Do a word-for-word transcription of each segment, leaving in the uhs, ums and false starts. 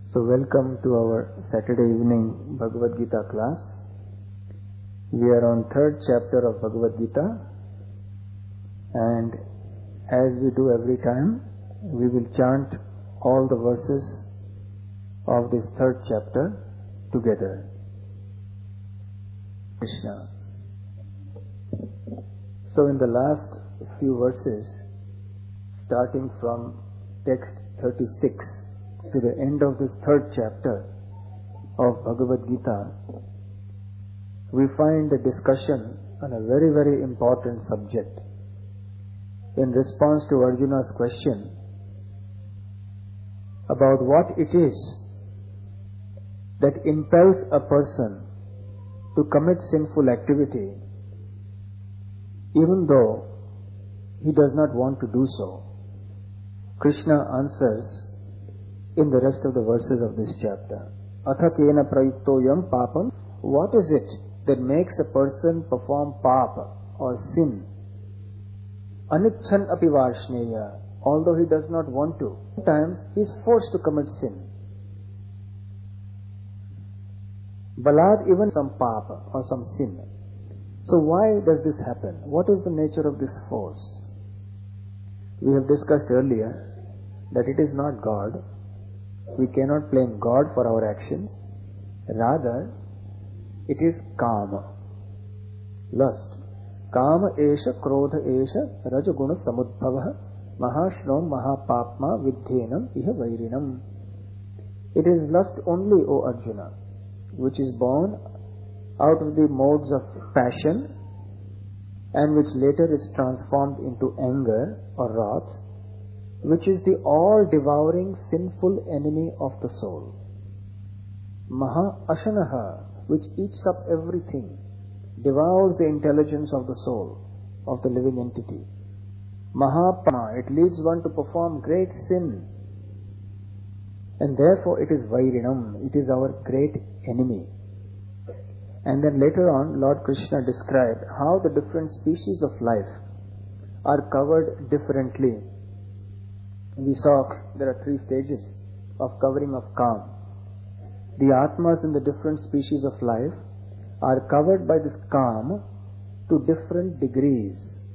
So welcome to our Saturday evening Bhagavad Gita class. We are on third chapter of Bhagavad Gita, and as we do every time, we will chant all the verses of this third chapter together. Krishna. So in the last few verses, starting from text thirty-six to the end of this third chapter of Bhagavad Gita, we find a discussion on a very, very important subject. In response to Arjuna's question about what it is that impels a person to commit sinful activity, even though he does not want to do so, Krishna answers in the rest of the verses of this chapter. Atha kena prayuktoyam papam. What is it that makes a person perform papa or sin? Anichan api varshneya. Although he does not want to. Sometimes he is forced to commit sin. Balad, even some papa or some sin. So why does this happen? What is the nature of this force? We have discussed earlier that it is not God. We cannot blame God for our actions. Rather, it is kama, lust. Kama esha krodha esha rajaguna samudbhava mahashnom mahapapma vidhenam iha vairinam. It is lust only, O Arjuna, which is born out of the modes of passion and which later is transformed into anger or wrath, which is the all-devouring sinful enemy of the soul. Maha Ashanaha, which eats up everything, devours the intelligence of the soul, of the living entity. Mahapama, it leads one to perform great sin, and therefore it is Vairinam, it is our great enemy. And then later on, Lord Krishna described how the different species of life are covered differently. We saw there are three stages of covering of Kam. The Atmas in the different species of life are covered by this Kam to different degrees.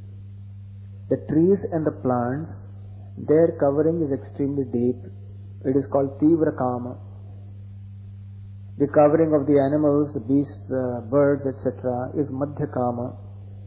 The trees and the plants, their covering is extremely deep. It is called Tivra Kama. The covering of the animals, the beasts, the birds, et cetera is Madhya Kama.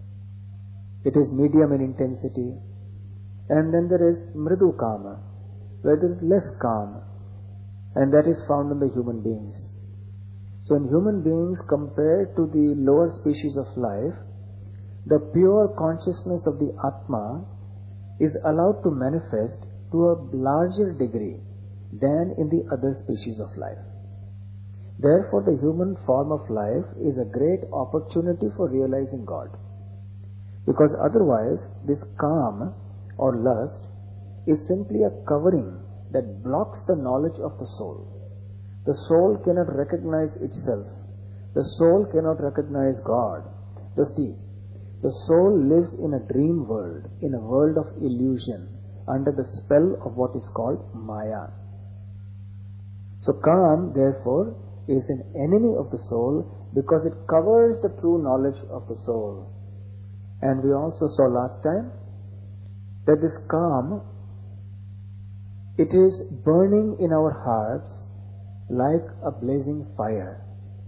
It is medium in intensity. And then there is Mridu Kama, where there is less Kama, and that is found in the human beings. So in human beings, compared to the lower species of life, the pure consciousness of the Atma is allowed to manifest to a larger degree than in the other species of life. Therefore, the human form of life is a great opportunity for realizing God. Because otherwise, this Kama or lust is simply a covering that blocks the knowledge of the soul. The soul cannot recognize itself. The soul cannot recognize God. The The soul lives in a dream world, in a world of illusion, under the spell of what is called Maya. So Kam, therefore, is an enemy of the soul because it covers the true knowledge of the soul. And we also saw last time that this Kam, it is burning in our hearts like a blazing fire.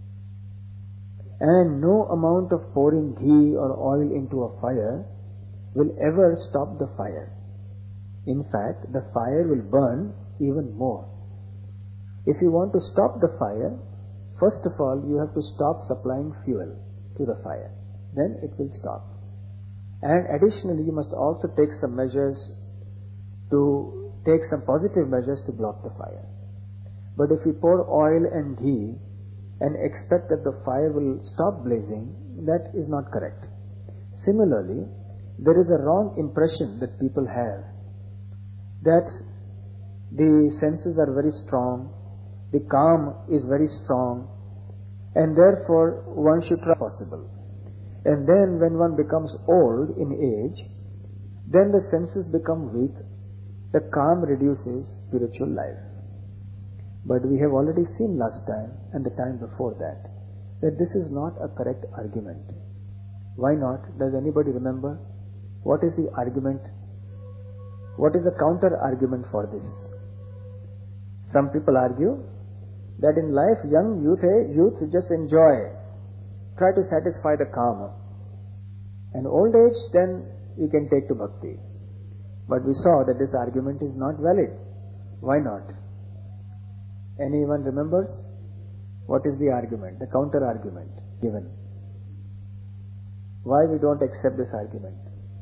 And no amount of pouring ghee or oil into a fire will ever stop the fire. In fact, the fire will burn even more. If you want to stop the fire, first of all, you have to stop supplying fuel to the fire. Then it will stop. And additionally, you must also take some measures to take some positive measures to block the fire. But if you pour oil and ghee and expect that the fire will stop blazing, that is not correct. Similarly, there is a wrong impression that people have that the senses are very strong, the Kam is very strong, and therefore one should try possible. And then when one becomes old in age, then the senses become weak, the Kam reduces spiritual life. But we have already seen last time and the time before that, that this is not a correct argument. Why not? Does anybody remember? What is the argument? What is the counter argument for this? Some people argue that in life, young youth, youth just enjoy, try to satisfy the karma. And old age, then you can take to bhakti. But we saw that this argument is not valid. Why not? Anyone remembers? What is the argument, the counter argument given? Why we don't accept this argument?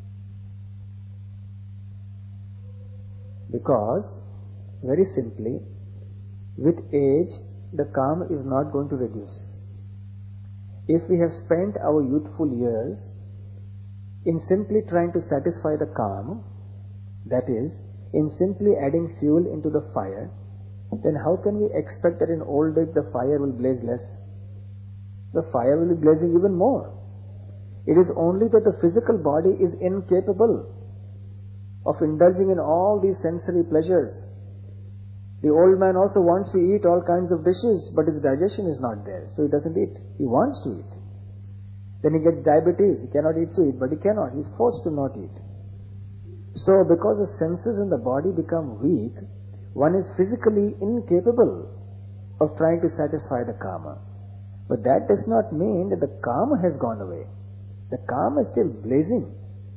Because, very simply, with age, the karma is not going to reduce. If we have spent our youthful years in simply trying to satisfy the karma, that is, in simply adding fuel into the fire, then how can we expect that in old age the fire will blaze less? The fire will be blazing even more. It is only that the physical body is incapable of indulging in all these sensory pleasures. The old man also wants to eat all kinds of dishes, but his digestion is not there, so he doesn't eat. He wants to eat. Then he gets diabetes. He cannot eat sweet, but he cannot. He's forced to not eat. So because the senses in the body become weak, one is physically incapable of trying to satisfy the karma. But that does not mean that the karma has gone away. The karma is still blazing.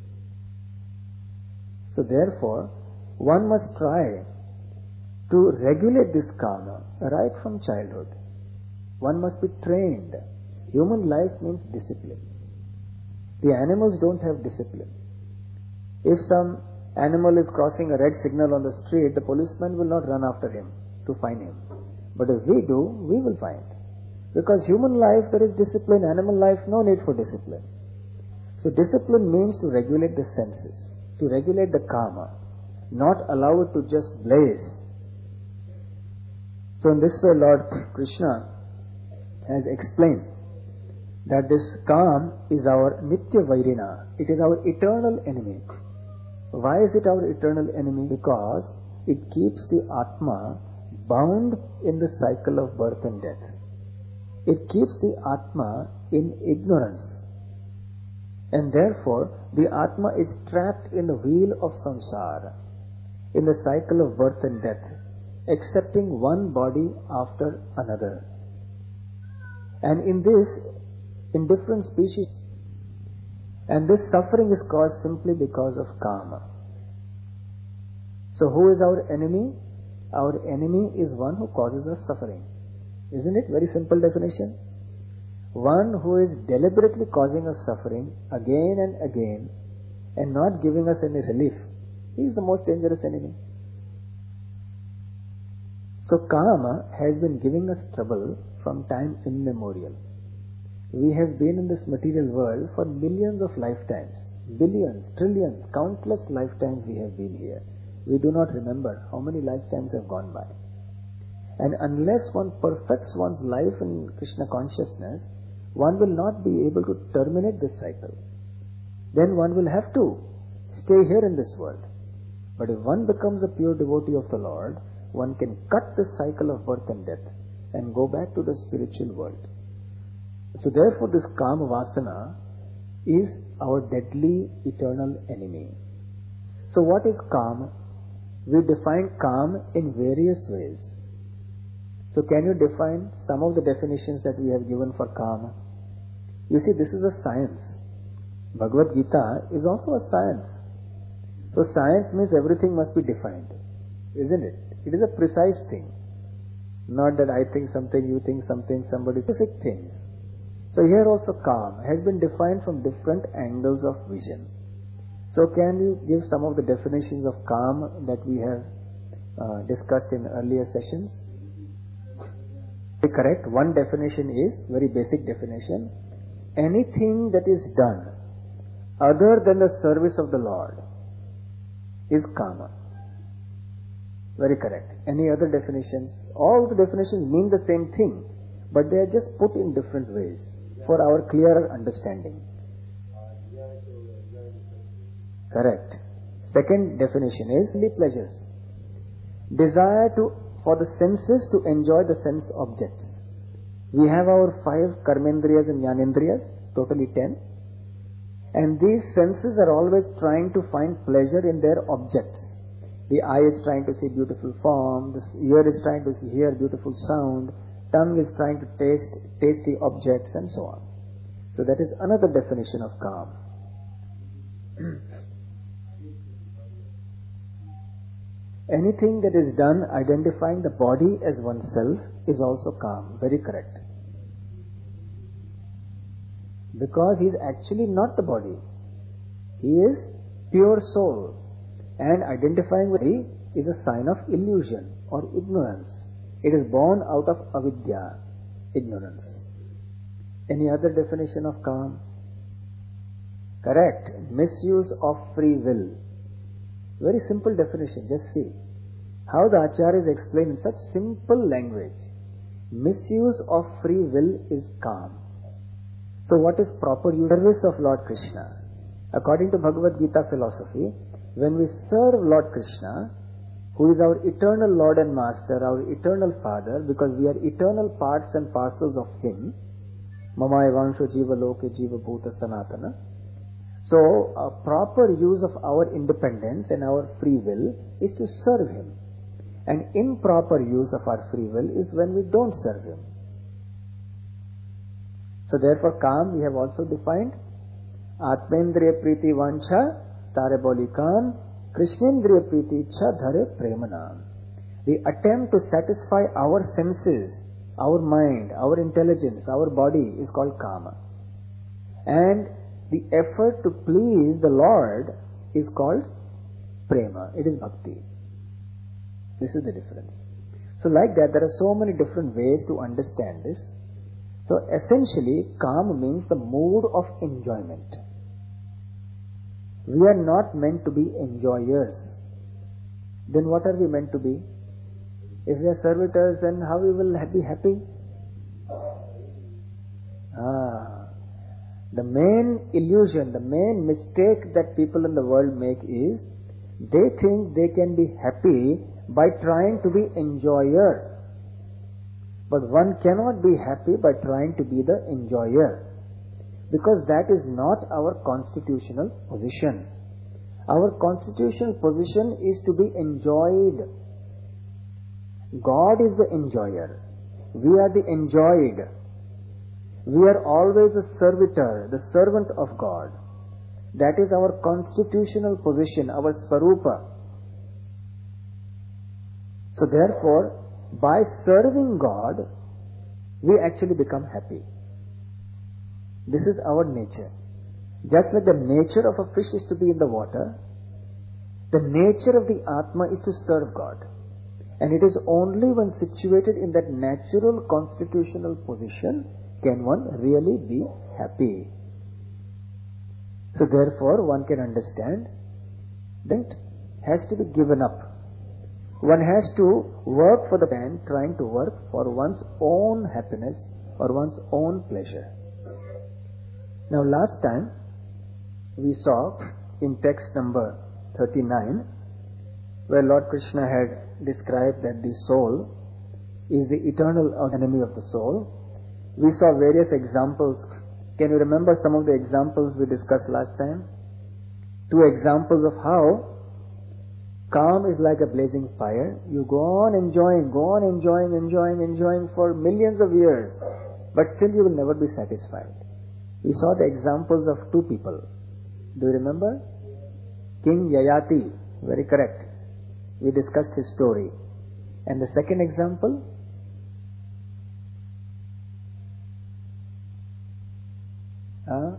So therefore, one must try to regulate this karma right from childhood. One must be trained. Human life means discipline. The animals don't have discipline. If some animal is crossing a red signal on the street, the policeman will not run after him to find him. But if we do, we will find. Because human life, there is discipline. Animal life, no need for discipline. So discipline means to regulate the senses, to regulate the karma, not allow it to just blaze. So in this way, Lord Krishna has explained that this karma is our nitya vairina. It is our eternal enemy. Why is it our eternal enemy? Because it keeps the Atma bound in the cycle of birth and death. It keeps the Atma in ignorance. And therefore, the Atma is trapped in the wheel of samsara, in the cycle of birth and death, accepting one body after another. And in this, in different species, and this suffering is caused simply because of karma. So who is our enemy? Our enemy is one who causes us suffering. Isn't it? Very simple definition. One who is deliberately causing us suffering again and again and not giving us any relief. He is the most dangerous enemy. So karma has been giving us trouble from time immemorial. We have been in this material world for millions of lifetimes, billions, trillions, countless lifetimes we have been here. We do not remember how many lifetimes have gone by. And unless one perfects one's life in Krishna consciousness, one will not be able to terminate this cycle. Then one will have to stay here in this world. But if one becomes a pure devotee of the Lord, one can cut the cycle of birth and death and go back to the spiritual world. So therefore this kama vasana is our deadly eternal enemy. So what is kama? We define kama in various ways. So can you define some of the definitions that we have given for kama? You see, this is a science. Bhagavad Gita is also a science. So science means everything must be defined, isn't it? It is a precise thing. Not that I think something, you think something, somebody, specific things. So here also kama has been defined from different angles of vision. So can you give some of the definitions of kama that we have uh, discussed in earlier sessions? Correct. One definition is, very basic definition, anything that is done other than the service of the Lord is kama. Very correct. Any other definitions? All the definitions mean the same thing, but they are just put in different ways for our clearer understanding. Correct. Second definition is the pleasures. Desire to for the senses to enjoy the sense objects. We have our five karmendriyas and jnanendriyas, totally ten. And these senses are always trying to find pleasure in their objects. The eye is trying to see beautiful form, the ear is trying to hear beautiful sound, tongue is trying to taste tasty objects, and so on. So that is another definition of calm. Anything that is done identifying the body as oneself is also calm. Very correct. Because he is actually not the body. He is pure soul. And identifying with body is a sign of illusion or ignorance. It is born out of avidya, ignorance. Any other definition of calm? Correct. Misuse of free will. Very simple definition. Just see how the acharyas explain in such simple language. Misuse of free will is calm. So what is proper use service of Lord Krishna? According to Bhagavad Gita philosophy, when we serve Lord Krishna, who is our eternal Lord and Master, our eternal Father, because we are eternal parts and parcels of Him, Mama Evansho Jiva Loke Jiva Bhuta Sanatana. So, a proper use of our independence and our free will is to serve Him. And improper use of our free will is when we don't serve Him. So therefore, calm we have also defined. Atmendriya Priti Vancha Tare Boli Kam Krishnendriya Priti Cha Dhare Premanam. The attempt to satisfy our senses, our mind, our intelligence, our body is called kama. And the effort to please the Lord is called prema. It is bhakti. This is the difference. So like that, there are so many different ways to understand this. So essentially, calm means the mood of enjoyment. We are not meant to be enjoyers. Then what are we meant to be? If we are servitors, then how we will be happy? Ah. The main illusion, the main mistake that people in the world make is they think they can be happy by trying to be enjoyer. But one cannot be happy by trying to be the enjoyer, because that is not our constitutional position. Our constitutional position is to be enjoyed. God is the enjoyer. We are the enjoyed. We are always a servitor, the servant of God. That is our constitutional position, our svarupa. So therefore, by serving God, we actually become happy. This is our nature. Just like the nature of a fish is to be in the water, the nature of the Atma is to serve God. And it is only when situated in that natural constitutional position can one really be happy. So therefore, one can understand that has to be given up. One has to work for the man trying to work for one's own happiness or one's own pleasure. Now last time we saw in text number thirty-nine, where Lord Krishna had described that the soul is the eternal enemy of the soul. We saw various examples. Can you remember some of the examples we discussed last time? Two examples of how calm is like a blazing fire. You go on enjoying, go on enjoying, enjoying, enjoying for millions of years, but still you will never be satisfied. We saw the examples of two people. Do you remember? King Yayati, very correct. We discussed his story. And the second example? Uh,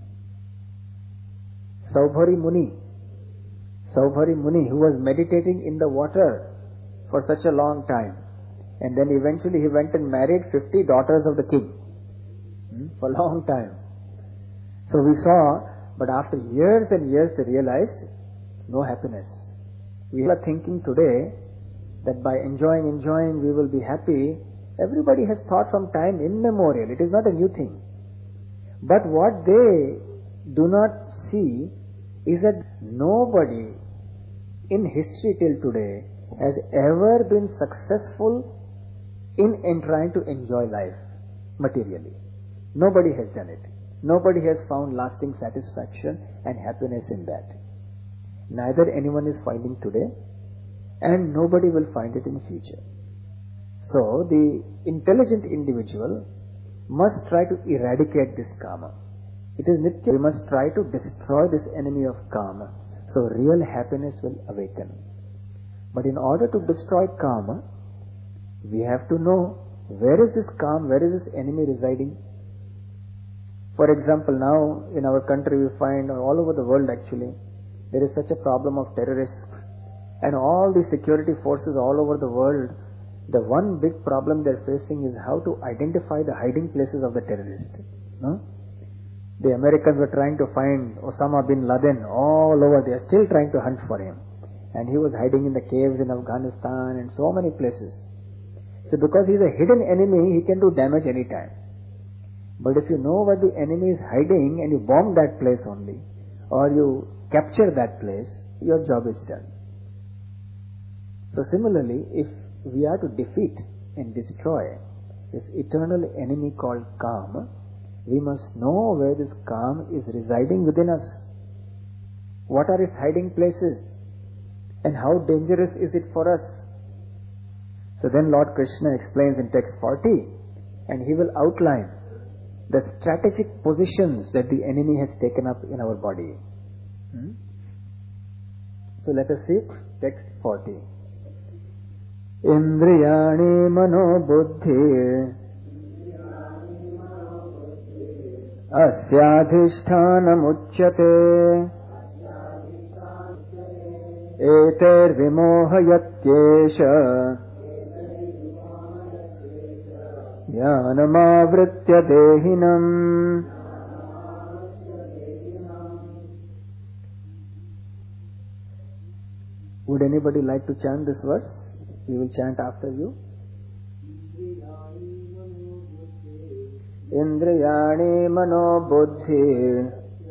Saubhari Muni. Saubhari Muni, who was meditating in the water for such a long time. And then eventually he went and married fifty daughters of the king. Hmm? For a long time. So we saw, but after years and years they realized, no happiness. We are thinking today that by enjoying, enjoying we will be happy. Everybody has thought from time immemorial. It is not a new thing. But what they do not see is that nobody in history till today has ever been successful in, in trying to enjoy life materially. Nobody has done it. Nobody has found lasting satisfaction and happiness in that. Neither anyone is finding today, and nobody will find it in the future. So the intelligent individual must try to eradicate this karma. It is nitya. We must try to destroy this enemy of karma, so real happiness will awaken. But in order to destroy karma, we have to know where is this karma, where is this enemy residing. For example, now in our country we find, or all over the world actually, there is such a problem of terrorists, and all the security forces all over the world, the one big problem they're facing is how to identify the hiding places of the terrorists. No? The Americans were trying to find Osama bin Laden all over. They are still trying to hunt for him. And he was hiding in the caves in Afghanistan and so many places. So because he's a hidden enemy, he can do damage anytime. But if you know where the enemy is hiding and you bomb that place only, or you capture that place, your job is done. So similarly, if we are to defeat and destroy this eternal enemy called karma, we must know where this karma is residing within us. What are its hiding places? And how dangerous is it for us? So then Lord Krishna explains in text forty, and he will outline the strategic positions that the enemy has taken up in our body. Hmm? So let us see text forty. Indriyani mano buddhi asyadhishthanam uchyate eter vimohayatyesha jnanamavritya dehinam. Would anybody like to chant this verse? We will chant after you. Indriyani mano buddhi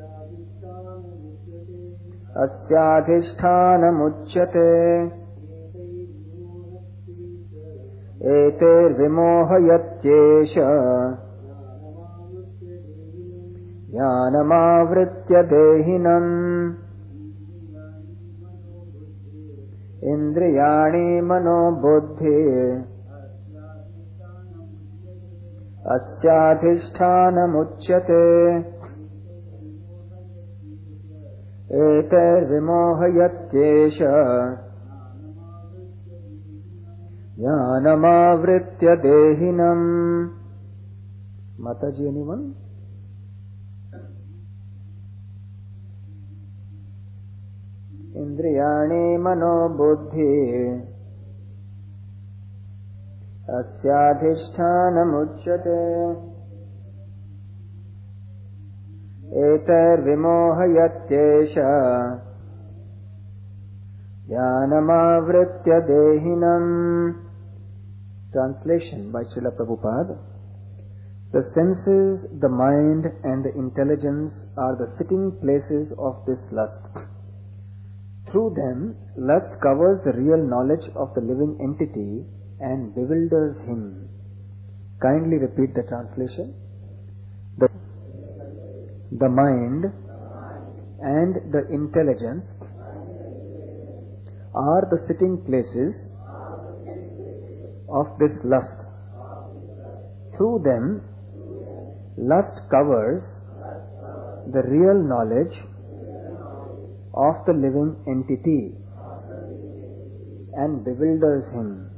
asyadhishthanam uchyate eter vimohayatyesha jnanamavritya dehinam. Indriyani mano buddhi asyadhishthanam uchyate eter vimohayatyesha jnanamavritya dehinam. Mataji, anyone? Indriyani mano buddhi asyadhishthanam uchyate eter vimohayatyesha jnanamavritya dehinam. Translation by Srila Prabhupada. The senses, the mind and the intelligence are the sitting places of this lust. Through them, lust covers the real knowledge of the living entity and bewilders him. Kindly repeat the translation. The, the mind and the intelligence are the sitting places of this lust. Through them, lust covers the real knowledge of the living entity and bewilders him.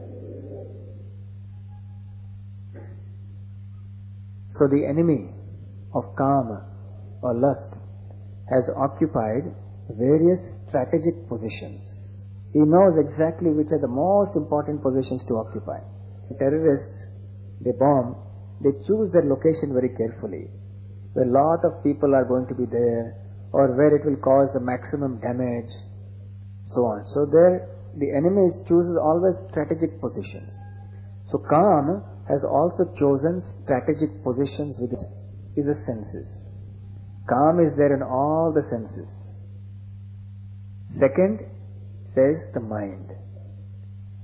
So the enemy of kama or lust has occupied various strategic positions. He knows exactly which are the most important positions to occupy. The terrorists, they bomb, they choose their location very carefully, where a lot of people are going to be there, or where it will cause the maximum damage, so on. So there, the enemy chooses always strategic positions. So Kama has also chosen strategic positions with the senses. Kama is there in all the senses. Second, says the mind.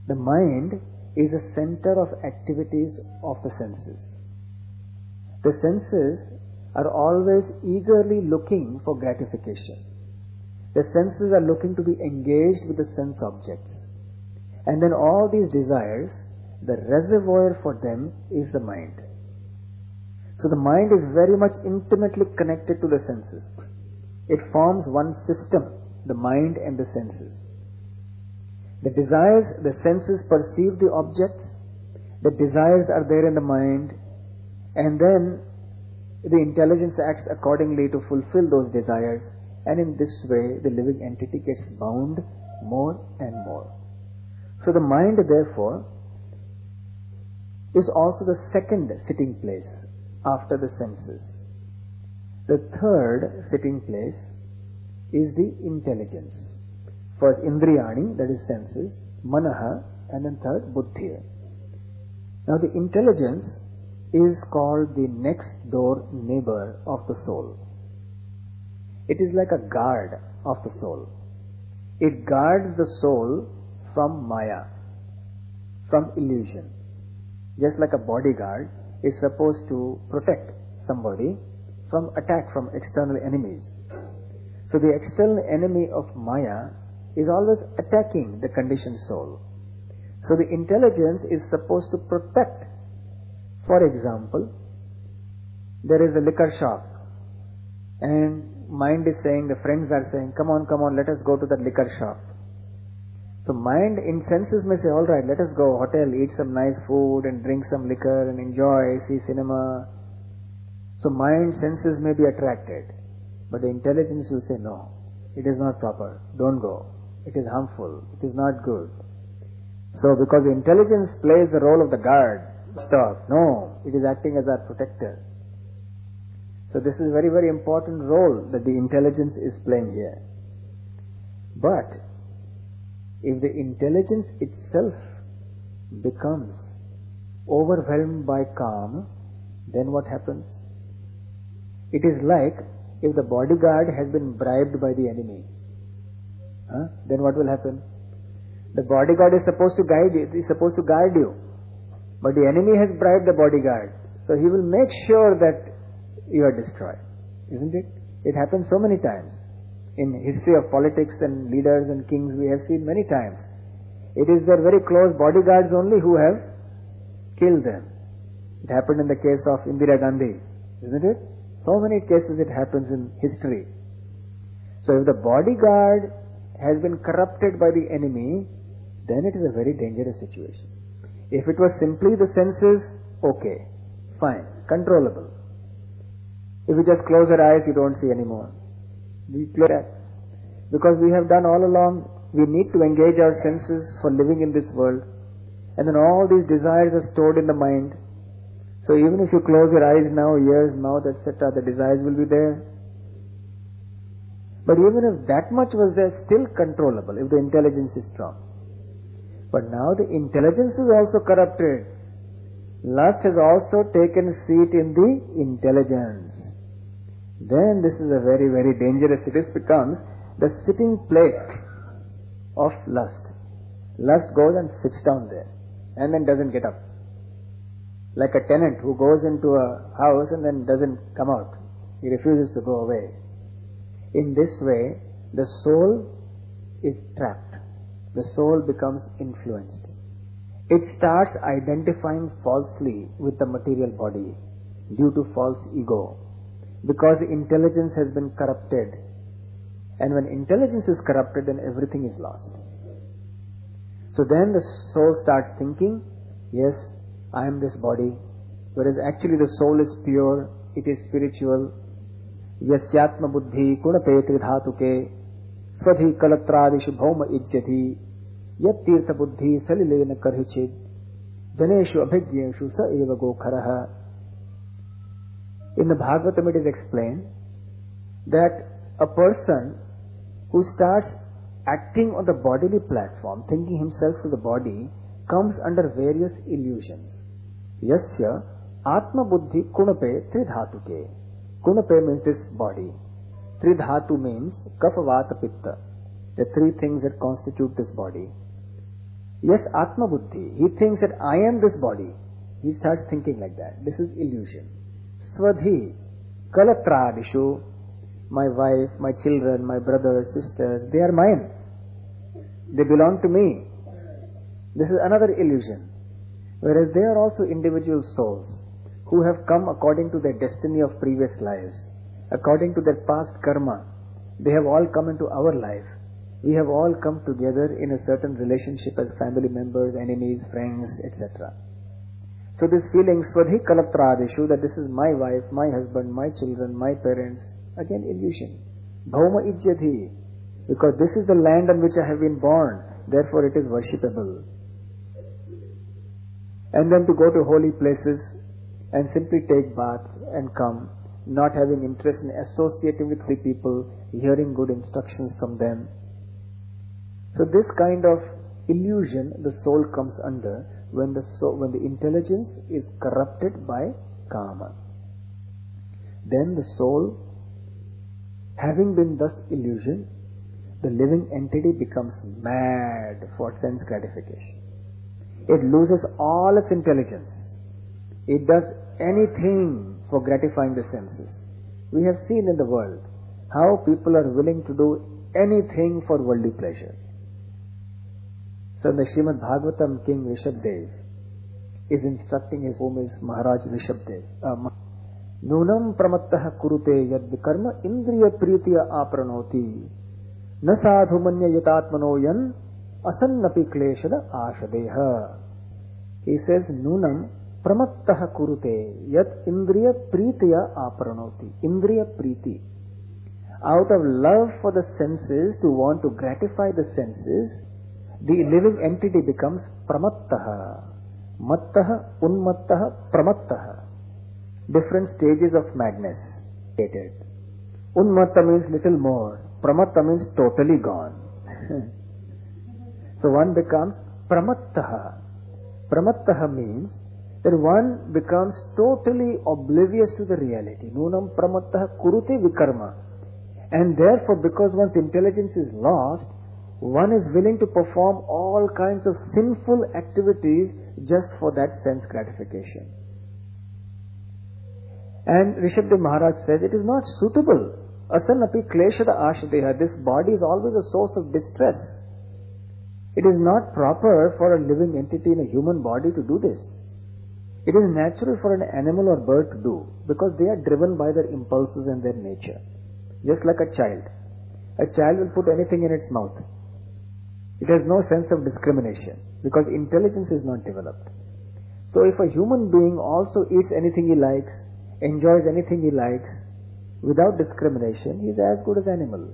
The mind is a center of activities of the senses. The senses are always eagerly looking for gratification. The senses are looking to be engaged with the sense objects. And then all these desires, the reservoir for them is the mind. So the mind is very much intimately connected to the senses. It forms one system, the mind and the senses. The desires, the senses perceive the objects, the desires are there in the mind, and then the intelligence acts accordingly to fulfill those desires, and in this way the living entity gets bound more and more. So the mind, therefore, is also the second sitting place after the senses. The third sitting place is the intelligence. First indriyani, that is senses, manaha, and then third buddhi. Now the intelligence is called the next door neighbor of the soul. It is like a guard of the soul. It guards the soul from maya, from illusion. Just like a bodyguard is supposed to protect somebody from attack from external enemies. So the external enemy of maya is always attacking the conditioned soul. So the intelligence is supposed to protect. For example, there is a liquor shop and mind is saying, the friends are saying, come on, come on, let us go to that liquor shop. So mind in senses may say, all right, let us go hotel, eat some nice food and drink some liquor and enjoy, see cinema. So mind, senses may be attracted, but the intelligence will say, no, it is not proper, don't go. It is harmful, it is not good. So because the intelligence plays the role of the guard, stop, no, it is acting as our protector. So this is a very, very important role that the intelligence is playing here. But if the intelligence itself becomes overwhelmed by calm, then what happens? It is like if the bodyguard has been bribed by the enemy. Huh? Then what will happen? The bodyguard is supposed to guide you, is supposed to guard you. But the enemy has bribed the bodyguard. So he will make sure that you are destroyed. Isn't it? It happens so many times. In history of politics and leaders and kings, we have seen many times. It is their very close bodyguards only who have killed them. It happened in the case of Indira Gandhi. Isn't it? So many cases it happens in history. So if the bodyguard has been corrupted by the enemy, then it is a very dangerous situation. If it was simply the senses, okay, fine, controllable. If you just close your eyes, you don't see anymore. We play that. Because we have done all along, we need to engage our senses for living in this world. And then all these desires are stored in the mind. So even if you close your eyes now, ears, mouth, et cetera, the desires will be there. But even if that much was there, still controllable, if the intelligence is strong. But now the intelligence is also corrupted. Lust has also taken seat in the intelligence. Then this is a very, very dangerous. This becomes the sitting place of lust. Lust goes and sits down there and then doesn't get up. Like a tenant who goes into a house and then doesn't come out. He refuses to go away. In this way, the soul is trapped. The soul becomes influenced. It starts identifying falsely with the material body due to false ego. Because the intelligence has been corrupted. And when intelligence is corrupted, then everything is lost. So then the soul starts thinking, yes, I am this body. Whereas actually the soul is pure, it is spiritual. Yasyatma buddhi kunape tridhatuke swadhi kalatradishu bhauma ijjati yat tirtha buddhi salilena karhichid janeshu abhigyeshu sa eva gokharaha. In the Bhagavatam it is explained that a person who starts acting on the bodily platform, thinking himself to the body, comes under various illusions. Yasya atma buddhi kunape tridhatuke. Kunape means this body. Tridhatu means kapha vata pitta, the three things that constitute this body. Yes, Atma Buddhi. He thinks that I am this body. He starts thinking like that. This is illusion. Swadhi, Kalatradishu, my wife, my children, my brothers, sisters, they are mine. They belong to me. This is another illusion. Whereas they are also individual souls who have come according to their destiny of previous lives, according to their past karma. They have all come into our life. We have all come together in a certain relationship as family members, enemies, friends, et cetera. So this feeling, Swadhi Kalapradeshu, that this is my wife, my husband, my children, my parents, again illusion. Bhauma Ijyadhi, because this is the land on which I have been born, therefore it is worshipable. And then to go to holy places and simply take bath and come, not having interest in associating with the people, hearing good instructions from them. So this kind of illusion the soul comes under when the soul, when the intelligence is corrupted by kama. Then the soul, having been thus illusioned, the living entity becomes mad for sense gratification. It loses all its intelligence. It does anything for gratifying the senses. We have seen in the world how people are willing to do anything for worldly pleasure. So in the Srimad Bhagavatam, King Rishabdev is instructing his home is Maharaj Rishabdev. Uh, Nunam pramattaha kurute yad karma indriya pritiya apranoti na sadhumanya yatatmano yan asannapi kleshada ashadeha. He says, Nunam pramattaha kurute yad indriya pritiya apranoti. Indriya priti. Out of love for the senses, to want to gratify the senses, the living entity becomes pramattaha. Mattaha, unmattaha, pramattaha. Different stages of madness. Unmatta means little more. Pramatta means totally gone. So one becomes pramattaha. Pramattaha means that one becomes totally oblivious to the reality. Nunam pramattaha kurute vikarma. And therefore, because one's intelligence is lost, one is willing to perform all kinds of sinful activities just for that sense gratification. And Rishabdev Maharaj says it is not suitable. Asanapi kleshada ashadeha. This body is always a source of distress. It is not proper for a living entity in a human body to do this. It is natural for an animal or bird to do, because they are driven by their impulses and their nature. Just like a child. A child will put anything in its mouth. It has no sense of discrimination, because intelligence is not developed. So if a human being also eats anything he likes, enjoys anything he likes, without discrimination, he is as good as animal.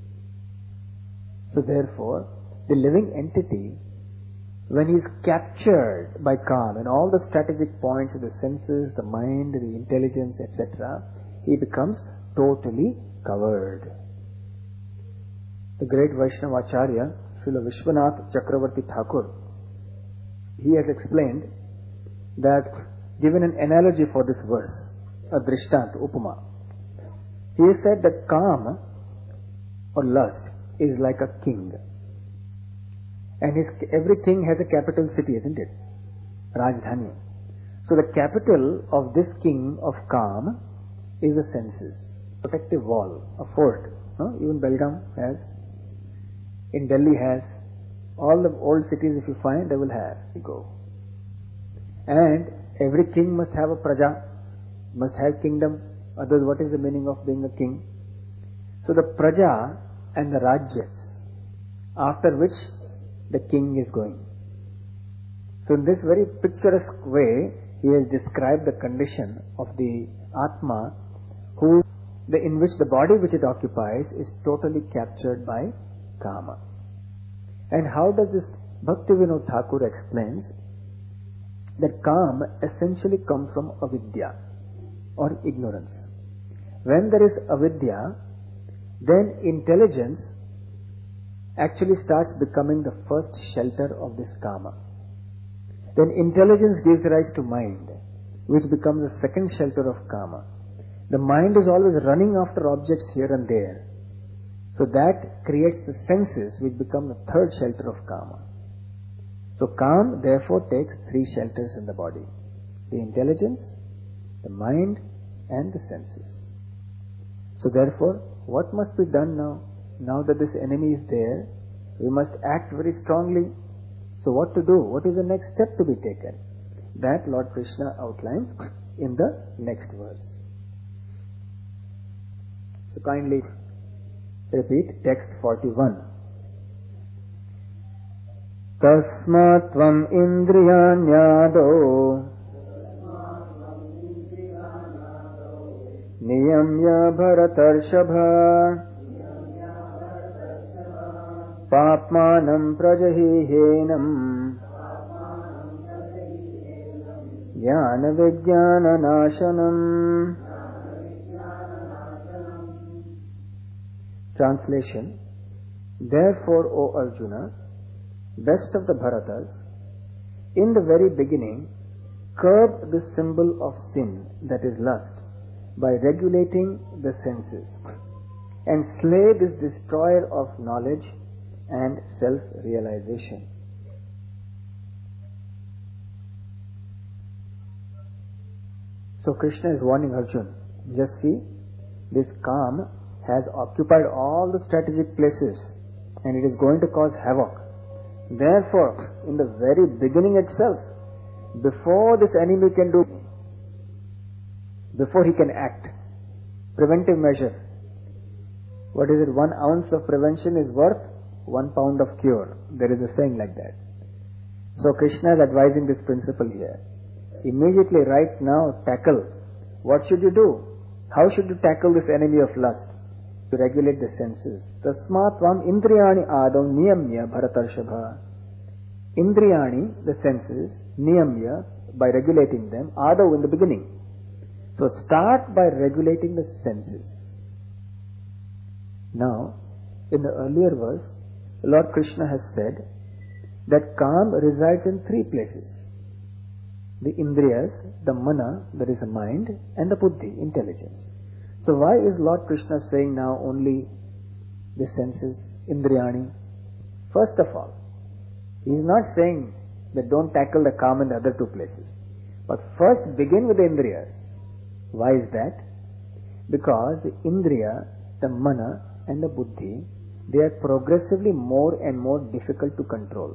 So therefore, the living entity, when he is captured by kama and all the strategic points of the senses, the mind, the intelligence, et cetera, he becomes totally covered. The great Vaishnava Acharya, Srila Vishwanath Chakravarti Thakur, he has explained that, given an analogy for this verse, a drishtant, upama, he has said that kama or lust is like a king. And his, everything has a capital city, isn't it? Rajdhani. So the capital of this king of kama is the senses. Protective wall, a fort. No? Even Belgaum has. In Delhi has. All the old cities, if you find, they will have. You go. And every king must have a praja, must have kingdom. Otherwise, what is the meaning of being a king? So the praja and the rajyas, after which the king is going. So in this very picturesque way, he has described the condition of the Atma, who, the, in which the body which it occupies is totally captured by kama. And how does this Bhaktivinoda Thakur explains that kama essentially comes from avidya or ignorance. When there is avidya, then intelligence actually starts becoming the first shelter of this kama. Then intelligence gives rise to mind, which becomes the second shelter of kama. The mind is always running after objects here and there. So that creates the senses, which become the third shelter of kama. So calm therefore takes three shelters in the body: the intelligence, the mind, and the senses. So therefore, what must be done now? Now that this enemy is there, we must act very strongly. So what to do? What is the next step to be taken? That Lord Krishna outlines in the next verse. So kindly repeat text forty-one. Tasmat tvam indriyanyado niyamya bharatarshabha papmanam prajahihenam jnana vijnana nashanam. Translation. Therefore, O Arjuna, best of the Bharatas, in the very beginning, curb the symbol of sin, that is lust, by regulating the senses, and slay this destroyer of knowledge and self-realization. So Krishna is warning Arjuna, just see, this calm has occupied all the strategic places and it is going to cause havoc. Therefore, in the very beginning itself, before this enemy can do, before he can act, preventive measure. What is it? One ounce of prevention is worth one pound of cure. There is a saying like that. So Krishna is advising this principle here. Immediately, right now, tackle. What should you do? How should you tackle this enemy of lust? To regulate the senses. Tasmat tvam indriyani adav niyamya bharatarshabha. Indriyani, the senses, niyamya, by regulating them, adav in the beginning. So start by regulating the senses. Now, in the earlier verse, Lord Krishna has said that calm resides in three places: the indriyas, the mana, that is the mind, and the buddhi, intelligence. So why is Lord Krishna saying now only the senses, indriyani? First of all, he is not saying that don't tackle the calm in the other two places, but first begin with the indriyas. Why is that? Because the indriya, the mana, and the buddhi, they are progressively more and more difficult to control.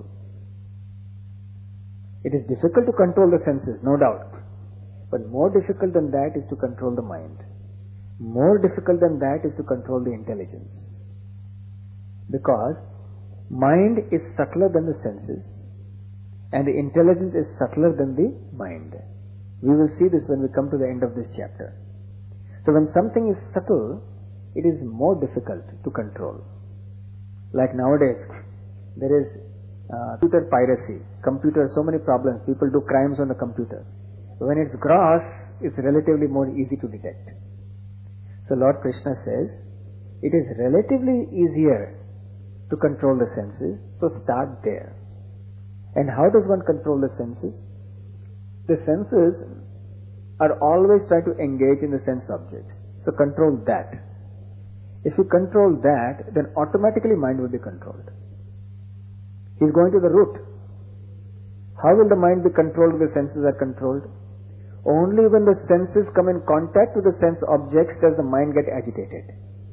It is difficult to control the senses, no doubt, but more difficult than that is to control the mind. More difficult than that is to control the intelligence. Because mind is subtler than the senses and the intelligence is subtler than the mind. We will see this when we come to the end of this chapter. So when something is subtle, it is more difficult to control. Like nowadays, there is uh, computer piracy. Computer, so many problems. People do crimes on the computer. When it's gross, it's relatively more easy to detect. So Lord Krishna says, it is relatively easier to control the senses, so start there. And how does one control the senses? The senses are always trying to engage in the sense objects. So control that. If you control that, then automatically mind will be controlled. He's going to the root. How will the mind be controlled if the senses are controlled? Only when the senses come in contact with the sense objects does the mind get agitated.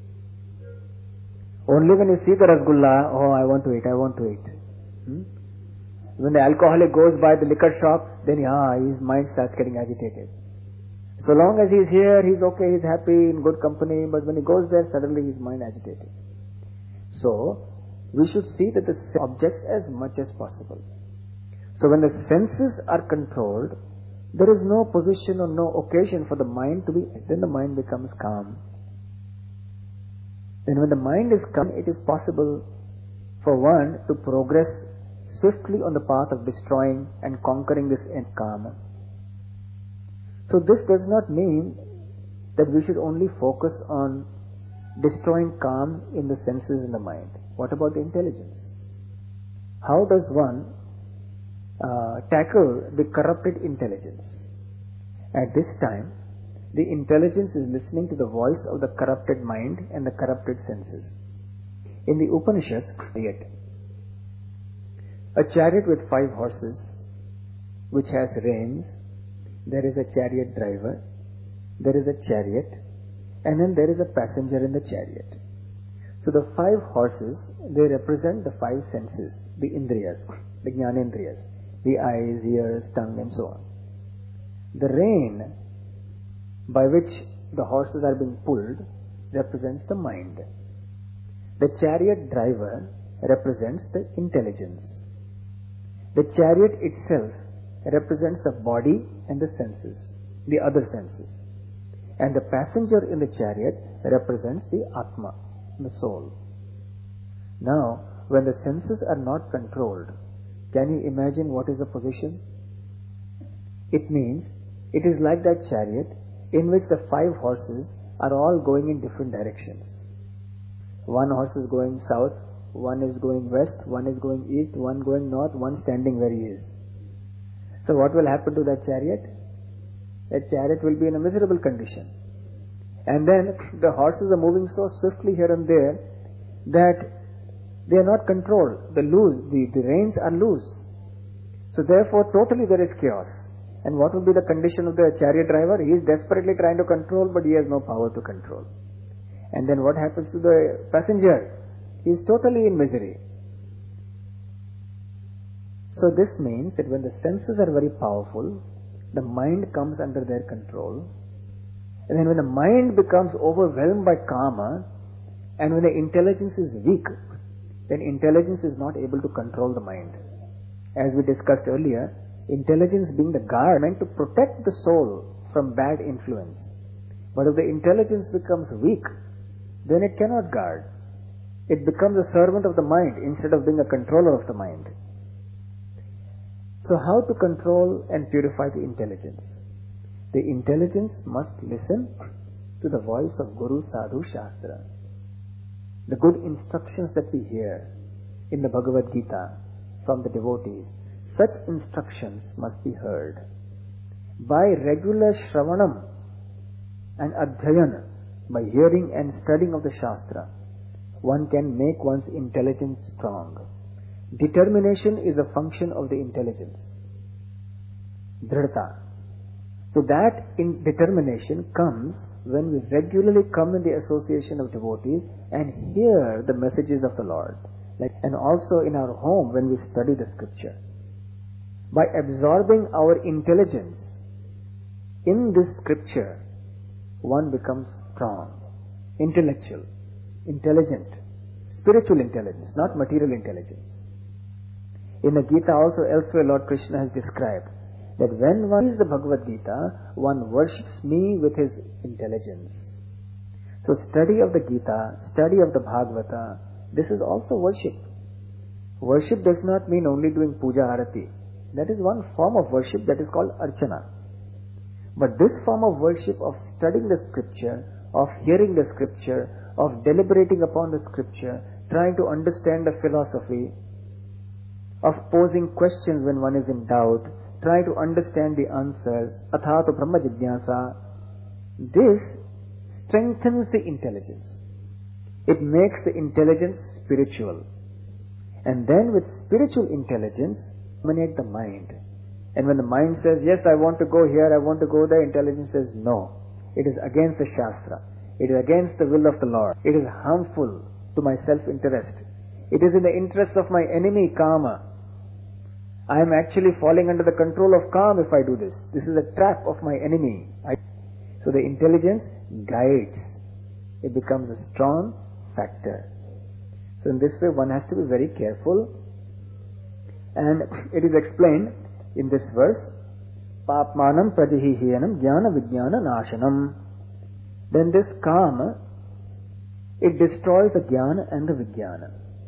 Only when you see the rasgulla, oh, I want to eat, I want to eat. Hmm? When the alcoholic goes by the liquor shop, then yeah, his mind starts getting agitated. So long as he's here, he's okay, he's happy, in good company, but when he goes there, suddenly his mind agitated. So, we should see that the objects as much as possible. So when the senses are controlled, there is no position or no occasion for the mind to be, then the mind becomes calm. Then when the mind is calm, it is possible for one to progress swiftly on the path of destroying and conquering this karma. So this does not mean that we should only focus on destroying calm in the senses and the mind. What about the intelligence? How does one uh, tackle the corrupted intelligence? At this time, the intelligence is listening to the voice of the corrupted mind and the corrupted senses. In the Upanishads, yet, A chariot with five horses, which has reins, there is a chariot driver, there is a chariot, and then there is a passenger in the chariot. So the five horses, they represent the five senses, the indriyas, the jnanendriyas, the eyes, ears, tongue, and so on. The rein by which the horses are being pulled represents the mind. The chariot driver represents the intelligence. The chariot itself represents the body and the senses, the other senses. And the passenger in the chariot represents the Atma, the soul. Now, when the senses are not controlled, can you imagine what is the position? It means it is like that chariot in which the five horses are all going in different directions. One horse is going south, one is going west, one is going east, one going north, one standing where he is. So what will happen to that chariot? That chariot will be in a miserable condition. And then the horses are moving so swiftly here and there that they are not controlled. The loose, the, the reins are loose. So therefore totally there is chaos. And what will be the condition of the chariot driver? He is desperately trying to control, but he has no power to control. And then what happens to the passenger? He is totally in misery. So this means that when the senses are very powerful, the mind comes under their control. And then when the mind becomes overwhelmed by karma, and when the intelligence is weak, then intelligence is not able to control the mind. As we discussed earlier, intelligence being the guard meant to protect the soul from bad influence. But if the intelligence becomes weak, then it cannot guard. It becomes a servant of the mind instead of being a controller of the mind. So how to control and purify the intelligence? The intelligence must listen to the voice of Guru, Sadhu, Shastra. The good instructions that we hear in the Bhagavad Gita from the devotees, such instructions must be heard. By regular Shravanam and Adhyayana, by hearing and studying of the Shastra, one can make one's intelligence strong. Determination is a function of the intelligence. Dhrita. So that in determination comes when we regularly come in the association of devotees and hear the messages of the Lord. Like, and also in our home when we study the scripture. By absorbing our intelligence in this scripture, one becomes strong, intellectual, intelligent, spiritual intelligence, not material intelligence. In the Gita also elsewhere Lord Krishna has described that when one reads the Bhagavad Gita, one worships me with his intelligence. So study of the Gita, study of the Bhagavata, this is also worship. Worship does not mean only doing puja arati. That is one form of worship that is called archana. But this form of worship of studying the scripture, of hearing the scripture, of deliberating upon the scripture, trying to understand the philosophy, of posing questions when one is in doubt, try to understand the answers, athato brahma jigyasa, this strengthens the intelligence. It makes the intelligence spiritual. And then with spiritual intelligence, dominate the mind. And when the mind says, yes, I want to go here, I want to go there, intelligence says, no. It is against the Shastra. It is against the will of the Lord. It is harmful to my self-interest. It is in the interest of my enemy, Kama. I am actually falling under the control of Kama if I do this. This is a trap of my enemy. I... So the intelligence guides. It becomes a strong factor. So in this way one has to be very careful. And it is explained in this verse, Papmanam prajihihiyanam jnana vijnana nashanam. Then this Kama, it destroys the jnana and the vijnana.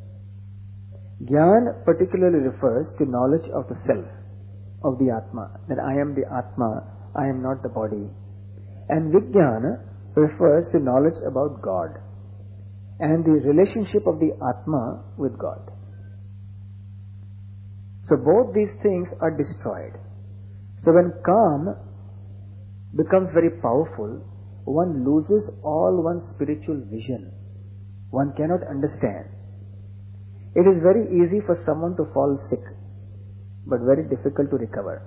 Jnana particularly refers to knowledge of the self, of the Atma, that I am the Atma, I am not the body. And Vijnana refers to knowledge about God and the relationship of the Atma with God. So both these things are destroyed. So when Kama becomes very powerful, one loses all one's spiritual vision. One cannot understand. It is very easy for someone to fall sick but very difficult to recover.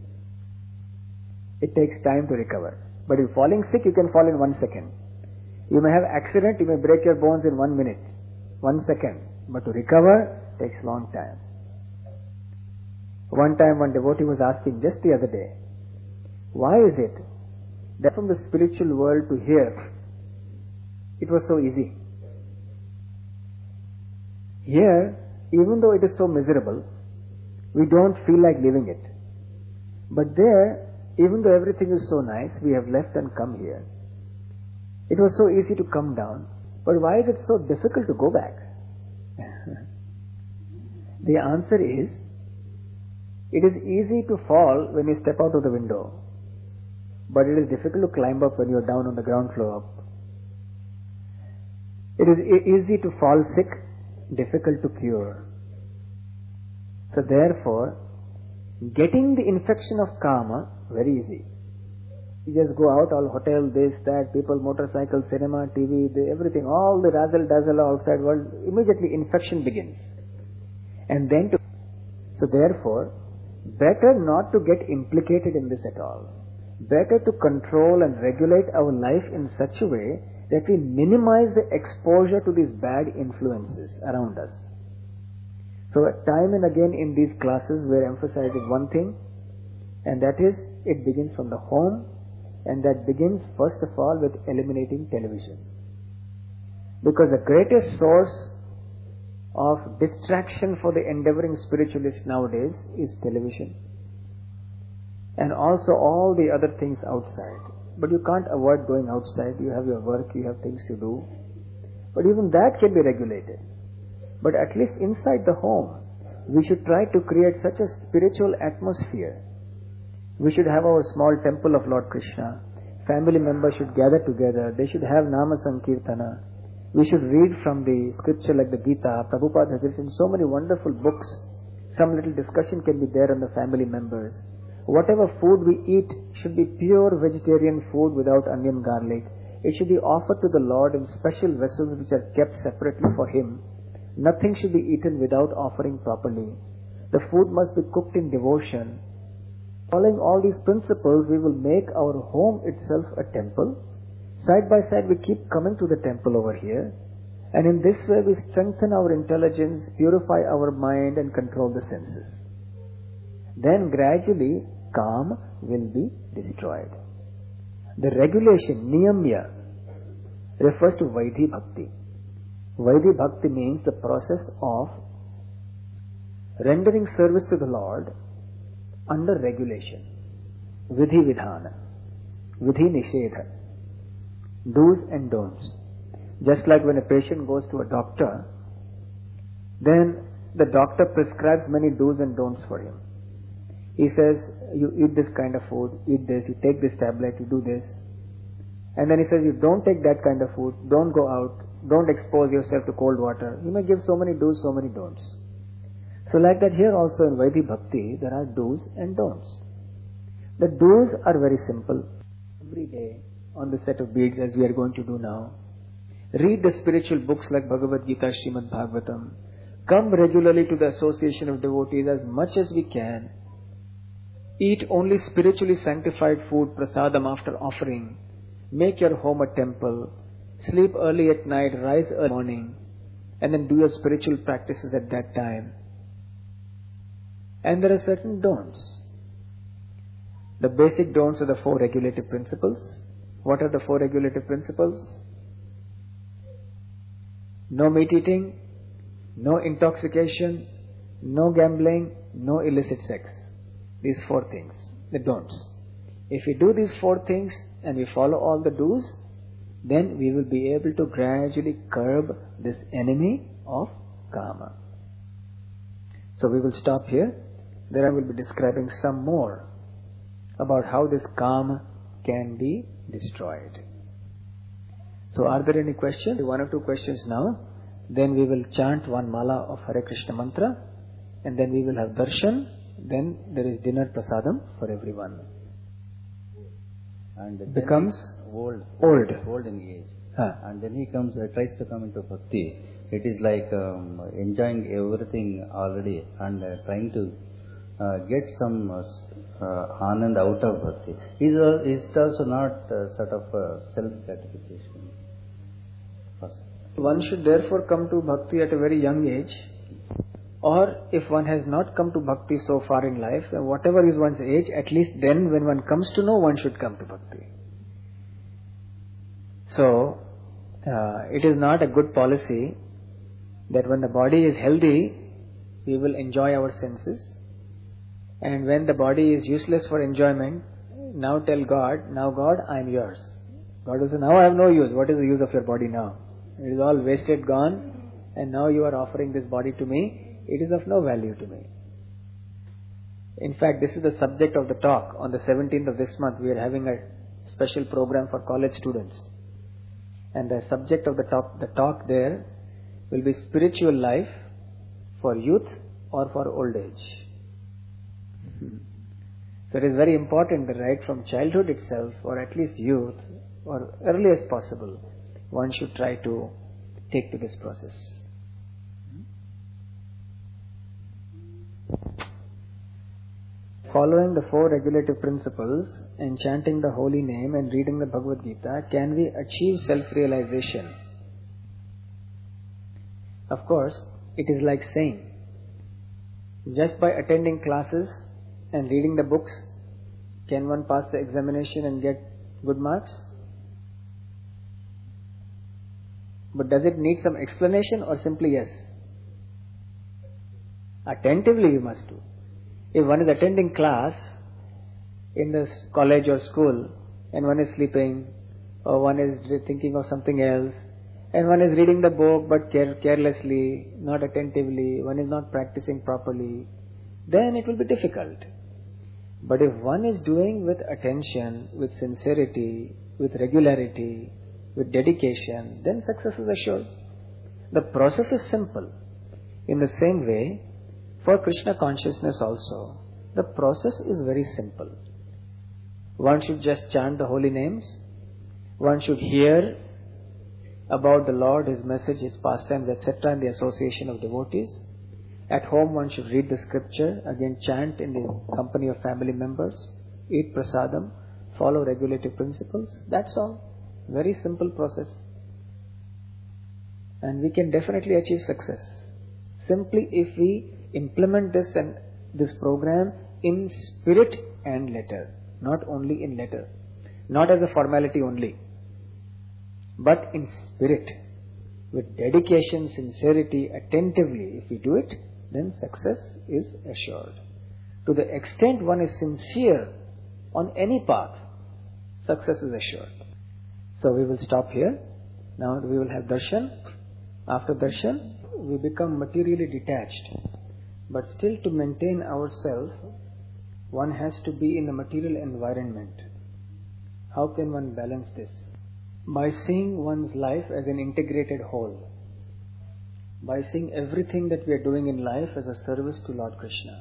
It takes time to recover. But if falling sick, you can fall in one second. You may have accident, you may break your bones in one minute, one second. But to recover takes long time. One time one devotee was asking just the other day, why is it that from the spiritual world to here, it was so easy? Here, even though it is so miserable, we don't feel like living it. But there, even though everything is so nice, we have left and come here. It was so easy to come down, but why is it so difficult to go back? The answer is, it is easy to fall when you step out of the window, but it is difficult to climb up when you are down on the ground floor. It is e- easy to fall sick, difficult to cure. So therefore, getting the infection of karma, very easy. You just go out, all hotel, this, that, people, motorcycle, cinema, T V, the, everything, all the razzle dazzle outside world, immediately infection begins. And then to, so therefore, better not to get implicated in this at all. Better to control and regulate our life in such a way that we minimize the exposure to these bad influences around us. So time and again in these classes we are emphasizing one thing, and that is, it begins from the home, and that begins first of all with eliminating television. Because the greatest source of distraction for the endeavoring spiritualist nowadays is television. And also all the other things outside. But you can't avoid going outside. You have your work, you have things to do. But even that can be regulated. But at least inside the home, we should try to create such a spiritual atmosphere. We should have our small temple of Lord Krishna. Family members should gather together. They should have Nama Sankirtana. We should read from the scripture like the Gita. Prabhupada has written so many wonderful books. Some little discussion can be there on the family members. Whatever food we eat should be pure vegetarian food without onion, garlic. It should be offered to the Lord in special vessels which are kept separately for Him. Nothing should be eaten without offering properly. The food must be cooked in devotion. Following all these principles, we will make our home itself a temple. Side by side, we keep coming to the temple over here. And in this way, we strengthen our intelligence, purify our mind, and control the senses. Then gradually, Kam will be destroyed. The regulation, Niyamya, refers to Vaidhi Bhakti. Vaidhi Bhakti means the process of rendering service to the Lord under regulation. Vidhi Vidhana, Vidhi Nishedha, do's and don'ts. Just like when a patient goes to a doctor, then the doctor prescribes many do's and don'ts for him. He says, you eat this kind of food, eat this, you take this tablet, you do this. And then he says, you don't take that kind of food, don't go out, don't expose yourself to cold water. You may give so many do's, so many don'ts. So like that here also in Vaidhi Bhakti, there are do's and don'ts. The do's are very simple. Every day on the set of beads as we are going to do now. Read the spiritual books like Bhagavad Gita, Srimad Bhagavatam. Come regularly to the association of devotees as much as we can. Eat only spiritually sanctified food, prasadam after offering. Make your home a temple. Sleep early at night, rise early morning. And then do your spiritual practices at that time. And there are certain don'ts. The basic don'ts are the four regulative principles. What are the four regulative principles? No meat eating, no intoxication, no gambling, no illicit sex. These four things, the don'ts. If we do these four things and we follow all the do's, then we will be able to gradually curb this enemy of karma. So we will stop here. Then I will be describing some more about how this karma can be destroyed. So are there any questions? One or two questions now. Then we will chant one mala of Hare Krishna mantra. And then we will have darshan. Then there is dinner prasadam for everyone. And then becomes old, old, old in age. Huh. And then he comes, uh, tries to come into bhakti. It is like um, enjoying everything already and uh, trying to uh, get some uh, uh, anand out of bhakti. Is uh, is it also not uh, sort of uh, self gratification? One should therefore come to bhakti at a very young age, or if one has not come to bhakti so far in life, whatever is one's age, at least then when one comes to know, one should come to bhakti. So, uh, it is not a good policy that when the body is healthy, we will enjoy our senses, and when the body is useless for enjoyment, now tell God, now God, I am yours. God will say, now I have no use. What is the use of your body now? It is all wasted, gone, and now you are offering this body to me. It is of no value to me. In fact, this is the subject of the talk. On the seventeenth of this month, we are having a special program for college students. And the subject of the talk, the talk there will be spiritual life for youth or for old age. So it is very important that right from childhood itself, or at least youth, or early as possible, one should try to take to this process. Following the four regulative principles and chanting the holy name and reading the Bhagavad Gita, can we achieve self-realization? Of course, it is like saying, just by attending classes and reading the books, can one pass the examination and get good marks? But does it need some explanation or simply yes? Attentively you must do. If one is attending class in the college or school and one is sleeping, or one is thinking of something else, and one is reading the book but care, carelessly, not attentively, one is not practicing properly, then it will be difficult. But if one is doing with attention, with sincerity, with regularity, with dedication, then success is assured. The process is simple. In the same way, for Krishna consciousness also, the process is very simple. One should just chant the holy names. One should hear about the Lord, His message, His pastimes, et cetera in the association of devotees. At home one should read the scripture, again chant in the company of family members, eat prasadam, follow regulative principles. That's all. Very simple process. And we can definitely achieve success. Simply if we implement this and this program in spirit and letter, not only in letter, not as a formality only, but in spirit, with dedication, sincerity, attentively. If we do it, then success is assured. To the extent one is sincere on any path, success is assured. So we will stop here. Now we will have darshan. After darshan, we become materially detached. But still, to maintain ourselves, one has to be in the material environment. How can one balance this? By seeing one's life as an integrated whole. By seeing everything that we are doing in life as a service to Lord Krishna.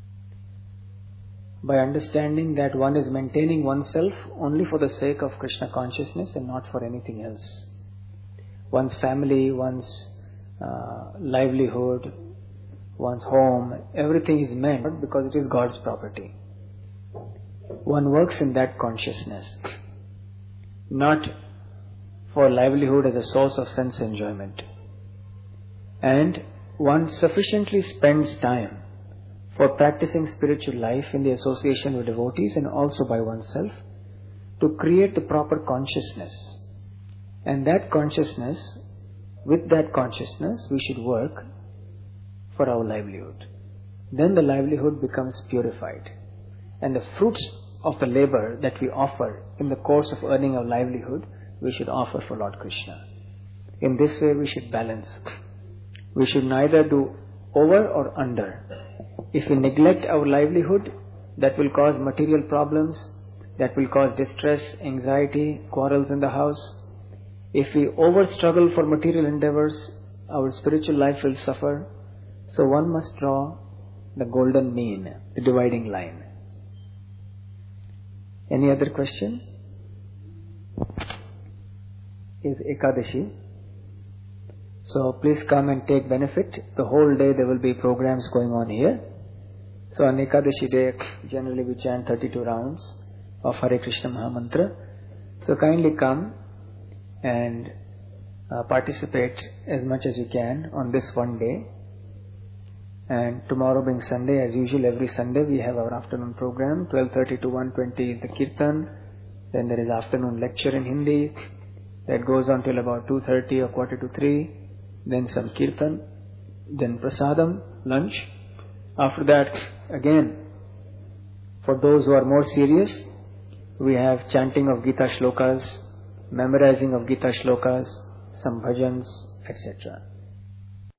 By understanding that one is maintaining oneself only for the sake of Krishna consciousness and not for anything else. One's family, one's uh, livelihood, one's home, everything is meant because it is God's property. One works in that consciousness, not for livelihood as a source of sense enjoyment. And one sufficiently spends time for practicing spiritual life in the association with devotees and also by oneself to create the proper consciousness. And that consciousness, with that consciousness, we should work for our livelihood. Then the livelihood becomes purified. And the fruits of the labor that we offer in the course of earning our livelihood, we should offer for Lord Krishna. In this way we should balance. We should neither do over or under. If we neglect our livelihood, that will cause material problems, that will cause distress, anxiety, quarrels in the house. If we over struggle for material endeavors, our spiritual life will suffer. So one must draw the golden mean, the dividing line. Any other question? Is Ekadashi. So please come and take benefit. The whole day there will be programs going on here. So on Ekadashi day, generally we chant thirty-two rounds of Hare Krishna Mahamantra. So kindly come and uh, participate as much as you can on this one day. And tomorrow being Sunday, as usual, every Sunday we have our afternoon program. twelve thirty to one twenty is the Kirtan. Then there is afternoon lecture in Hindi. That goes on till about two thirty or quarter to three. Then some Kirtan. Then Prasadam, lunch. After that, again, for those who are more serious, we have chanting of Gita shlokas, memorizing of Gita shlokas, some bhajans, et cetera.